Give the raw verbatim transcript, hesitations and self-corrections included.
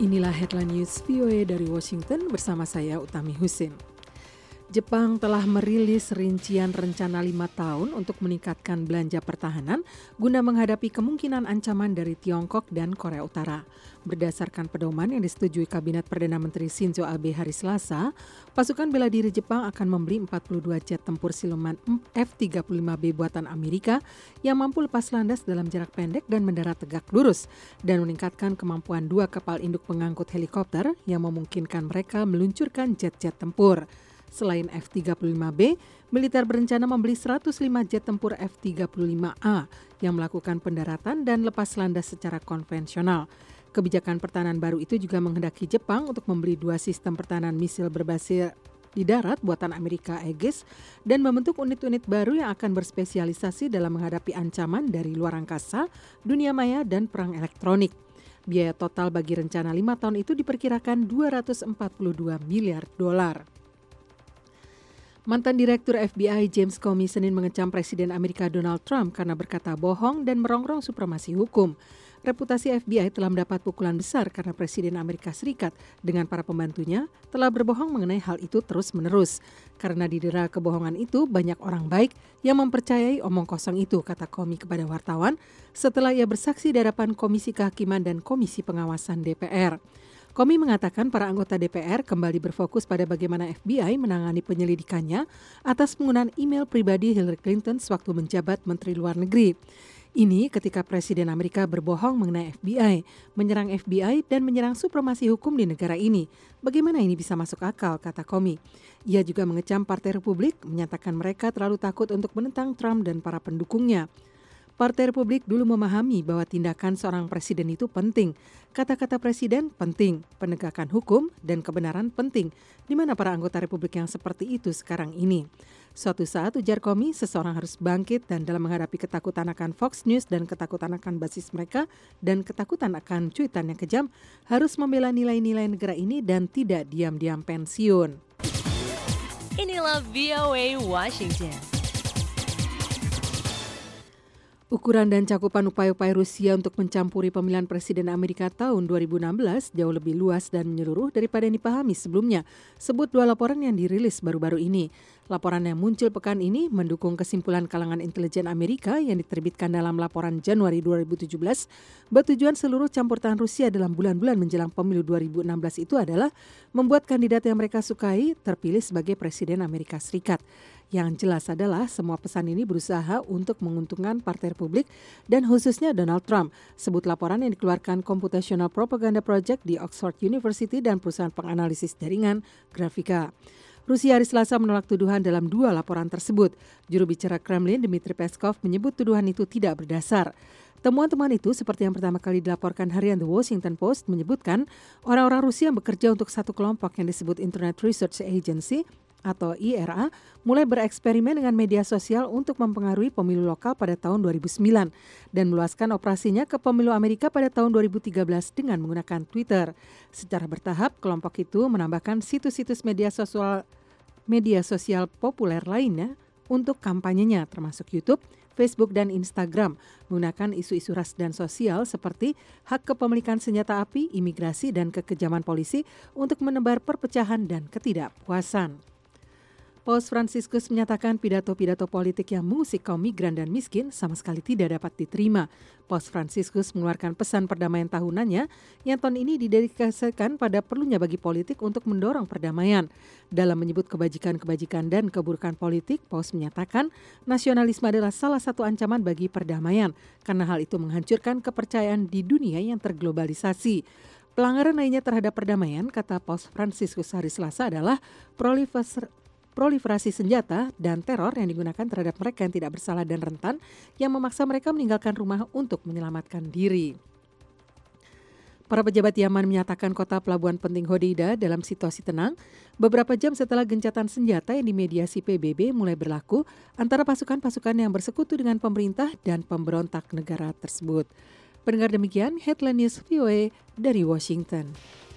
Inilah headline news V O A dari Washington bersama saya Utami Husin. Jepang telah merilis rincian rencana lima tahun untuk meningkatkan belanja pertahanan guna menghadapi kemungkinan ancaman dari Tiongkok dan Korea Utara. Berdasarkan pedoman yang disetujui Kabinet Perdana Menteri Shinzo Abe hari Selasa, pasukan bela diri Jepang akan membeli empat puluh dua jet tempur siluman F tiga puluh lima B buatan Amerika yang mampu lepas landas dalam jarak pendek dan mendarat tegak lurus, dan meningkatkan kemampuan dua kapal induk pengangkut helikopter yang memungkinkan mereka meluncurkan jet-jet tempur. Selain F tiga puluh lima B, militer berencana membeli seratus lima jet tempur F tiga puluh lima A yang melakukan pendaratan dan lepas landas secara konvensional. Kebijakan pertahanan baru itu juga menghendaki Jepang untuk membeli dua sistem pertahanan misil berbasis di darat buatan Amerika Aegis dan membentuk unit-unit baru yang akan berspesialisasi dalam menghadapi ancaman dari luar angkasa, dunia maya, dan perang elektronik. Biaya total bagi rencana lima tahun itu diperkirakan dua ratus empat puluh dua miliar dolar. Mantan Direktur F B I James Comey Senin mengecam Presiden Amerika Donald Trump karena berkata bohong dan merongrong supremasi hukum. Reputasi F B I telah mendapat pukulan besar karena Presiden Amerika Serikat dengan para pembantunya telah berbohong mengenai hal itu terus-menerus. Karena didera kebohongan itu, banyak orang baik yang mempercayai omong kosong itu, kata Comey kepada wartawan setelah ia bersaksi di hadapan Komisi Kehakiman dan Komisi Pengawasan D P R. Comey mengatakan para anggota D P R kembali berfokus pada bagaimana F B I menangani penyelidikannya atas penggunaan email pribadi Hillary Clinton sewaktu menjabat Menteri Luar Negeri. Ini ketika Presiden Amerika berbohong mengenai F B I, menyerang F B I dan menyerang supremasi hukum di negara ini. Bagaimana ini bisa masuk akal, kata Comey. Ia juga mengecam Partai Republik, menyatakan mereka terlalu takut untuk menentang Trump dan para pendukungnya. Partai Republik dulu memahami bahwa tindakan seorang presiden itu penting. Kata-kata presiden penting, penegakan hukum dan kebenaran penting. Di mana para anggota Republik yang seperti itu sekarang ini? Suatu saat, ujar Comey, seseorang harus bangkit dan dalam menghadapi ketakutan akan Fox News dan ketakutan akan basis mereka dan ketakutan akan cuitan yang kejam, harus membela nilai-nilai negara ini dan tidak diam-diam pensiun. Inilah V O A Washington. Ukuran dan cakupan upaya-upaya Rusia untuk mencampuri pemilihan Presiden Amerika tahun dua ribu enam belas jauh lebih luas dan menyeluruh daripada yang dipahami sebelumnya, sebut dua laporan yang dirilis baru-baru ini. Laporan yang muncul pekan ini mendukung kesimpulan kalangan intelijen Amerika yang diterbitkan dalam laporan Januari dua ribu tujuh belas, bertujuan seluruh campur tangan Rusia dalam bulan-bulan menjelang pemilu dua ribu enam belas itu adalah membuat kandidat yang mereka sukai terpilih sebagai Presiden Amerika Serikat. Yang jelas adalah semua pesan ini berusaha untuk menguntungkan Partai Republik dan khususnya Donald Trump, sebut laporan yang dikeluarkan Computational Propaganda Project di Oxford University dan perusahaan penganalisis jaringan Grafika. Rusia hari Selasa menolak tuduhan dalam dua laporan tersebut. Juru bicara Kremlin Dmitry Peskov menyebut tuduhan itu tidak berdasar. Temuan-temuan itu seperti yang pertama kali dilaporkan harian The Washington Post menyebutkan orang-orang Rusia yang bekerja untuk satu kelompok yang disebut Internet Research Agency atau I R A mulai bereksperimen dengan media sosial untuk mempengaruhi pemilu lokal pada tahun dua ribu sembilan dan meluaskan operasinya ke pemilu Amerika pada tahun dua ribu tiga belas dengan menggunakan Twitter. Secara bertahap, kelompok itu menambahkan situs-situs media sosial media sosial populer lainnya untuk kampanyenya termasuk YouTube, Facebook, dan Instagram menggunakan isu-isu ras dan sosial seperti hak kepemilikan senjata api, imigrasi, dan kekejaman polisi untuk menebar perpecahan dan ketidakpuasan. Paus Fransiskus menyatakan pidato-pidato politik yang mengusik kaum migran dan miskin sama sekali tidak dapat diterima. Paus Fransiskus mengeluarkan pesan perdamaian tahunannya yang tahun ini didedikasikan pada perlunya bagi politik untuk mendorong perdamaian. Dalam menyebut kebajikan-kebajikan dan keburukan politik, Paus menyatakan nasionalisme adalah salah satu ancaman bagi perdamaian karena hal itu menghancurkan kepercayaan di dunia yang terglobalisasi. Pelanggaran lainnya terhadap perdamaian, kata Paus Fransiskus hari Selasa, adalah proliferasi proliferasi senjata dan teror yang digunakan terhadap mereka yang tidak bersalah dan rentan yang memaksa mereka meninggalkan rumah untuk menyelamatkan diri. Para pejabat Yaman menyatakan kota pelabuhan penting Hodeida dalam situasi tenang beberapa jam setelah gencatan senjata yang dimediasi P B B mulai berlaku antara pasukan-pasukan yang bersekutu dengan pemerintah dan pemberontak negara tersebut. Pendengar, demikian headline news V O A dari Washington.